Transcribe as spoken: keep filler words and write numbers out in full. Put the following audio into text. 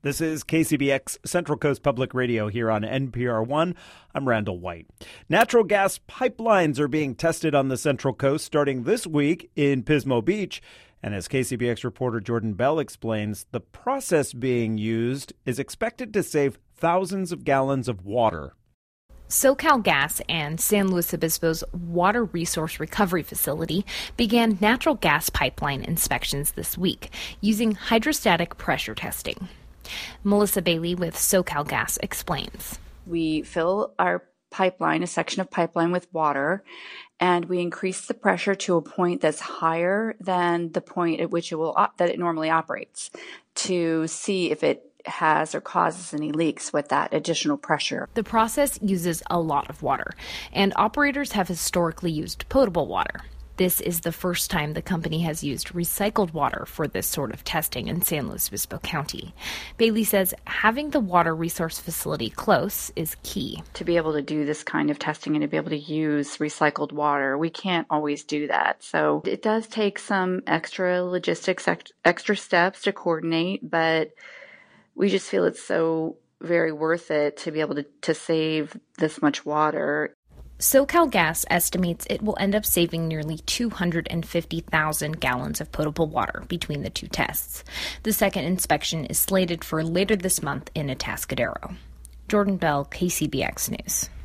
This is K C B X Central Coast Public Radio here on N P R one. I'm Randall White. Natural gas pipelines are being tested on the Central Coast starting this week in Pismo Beach. And as K C B X reporter Jordan Bell explains, the process being used is expected to save thousands of gallons of water. SoCalGas and San Luis Obispo's Water Resource Recovery Facility began natural gas pipeline inspections this week using hydrostatic pressure testing. Melissa Bailey with SoCalGas explains. We fill our pipeline, a section of pipeline, with water, and we increase the pressure to a point that's higher than the point at which it will op- that it normally operates to see if it has or causes any leaks with that additional pressure. The process uses a lot of water, and operators have historically used potable water. This is the first time the company has used recycled water for this sort of testing in San Luis Obispo County. Bailey says having the water resource facility close is key. To be able to do this kind of testing and to be able to use recycled water, we can't always do that. So it does take some extra logistics, extra steps to coordinate, but we just feel it's so very worth it to be able to, to save this much water. SoCalGas estimates it will end up saving nearly two hundred fifty thousand gallons of potable water between the two tests. The second inspection is slated for later this month in Atascadero. Jordan Bell, K C B X News.